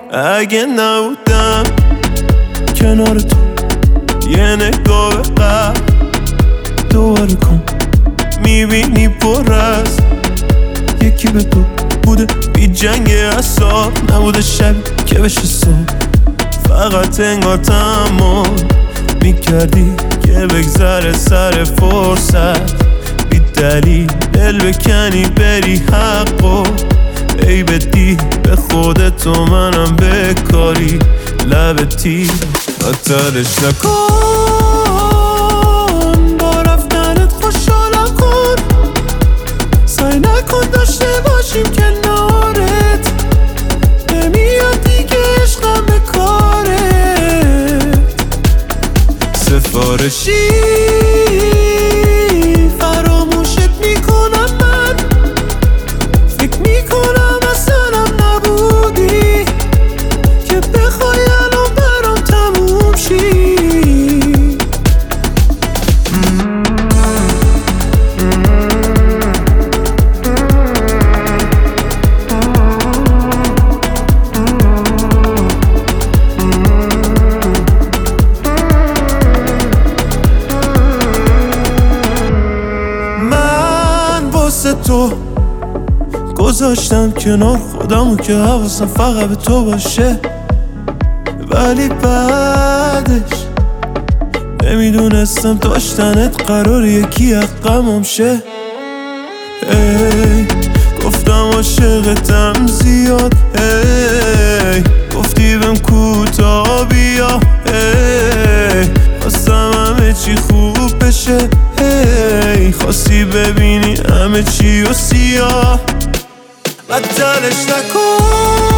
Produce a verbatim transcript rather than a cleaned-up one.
اگه نبودم کنار تو یه نگاه به قبل دوباره کن، میبینی پر از یکی به تو بوده بی جنگ اصاب، نبوده شب که بشه صبح، فقط انگار تمام میکردی که بگذره سر فرصت، بی دلیل دل بکنی بری حقو ای بدی به خودت و منم بکاری لبتی خطرش نکن، با رفتنت خوشحالم کن، سعی نکن داشته باشیم کنارت، نمیاد دیگه عشقم به کارت، سفارشی فراموشت میکنم من، فکر میکنم اصلا نبودی که بخوای الان برام تموم شی. تو گذاشتم کنار خودمو که حواسم فقط به تو باشه، ولی بعدش نمیدونستم داشتنت قرار یکی حقمم شه. ای گفتم عاشقتم زیاد، ای گفتی بهم کوتاه بیا، ای خواستم همه چی خوب بشه، ای خواستی ببینی همه چی و سیاه، بدترش نکن